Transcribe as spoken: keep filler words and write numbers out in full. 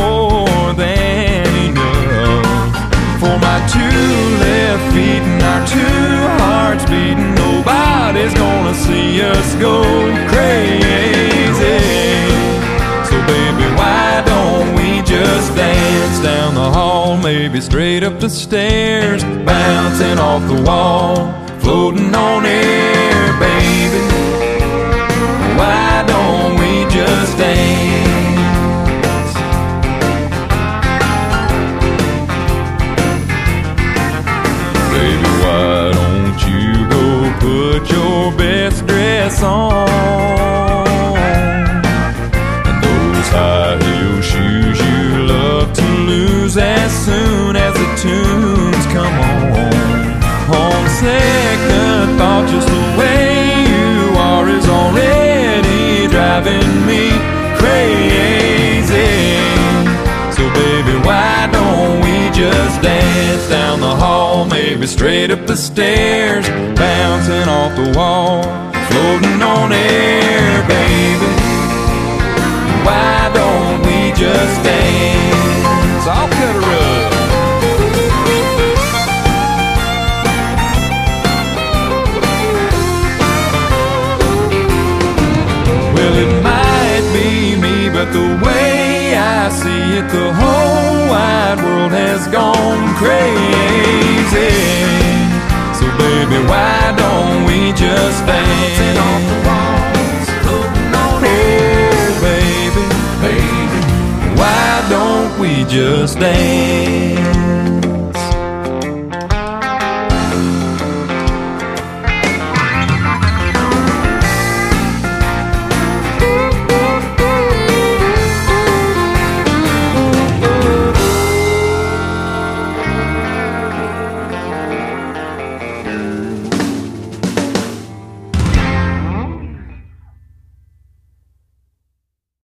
more than enough. For my two left feet and our two hearts beating, nobody's gonna see us go crazy. So baby, why don't we just dance down the hall, maybe straight up the stairs, bouncing off the wall, floating on air, baby. Why don't we just dance? Baby, why don't you go put your best dress on, and those high heel shoes you love to lose as soon as the tunes come on. On second thought, just the way you are is already driving me crazy. So baby, why don't we just dance down the hall, maybe straight up the stairs, bouncing off the wall, floating on air, baby. Why don't we just dance? I'll cut a rug. Well, it might be me, but the way I see it, the whole wide world has gone crazy. So baby, why don't we just dance? Off the walls, floating on air, baby, baby. Why don't we just dance?